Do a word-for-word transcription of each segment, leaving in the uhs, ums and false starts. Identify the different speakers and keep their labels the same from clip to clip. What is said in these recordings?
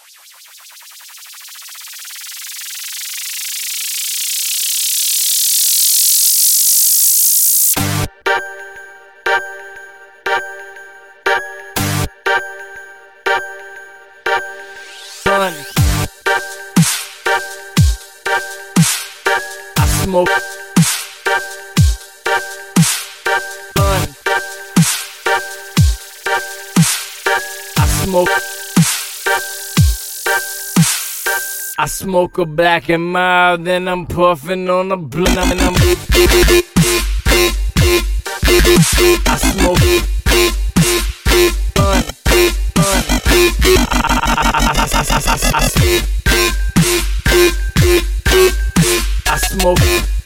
Speaker 1: Son, I smoke. Son, I smoke. I smoke a black and mild, then I'm puffing on a blunt, and I'm. I smoke. Fun, fun. I smoke.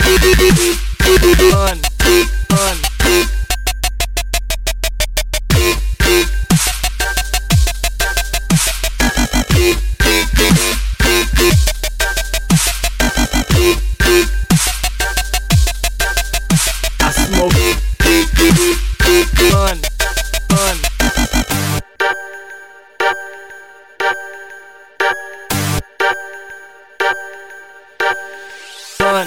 Speaker 1: Fun, fun. I smoke. Fun, fun. Fun.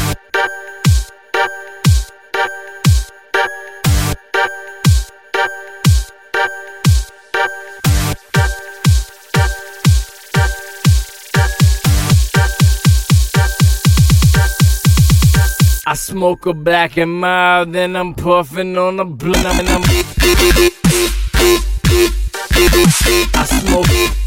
Speaker 1: I smoke a black and mild, then I'm puffing on a blunt, and I'm. I smoke.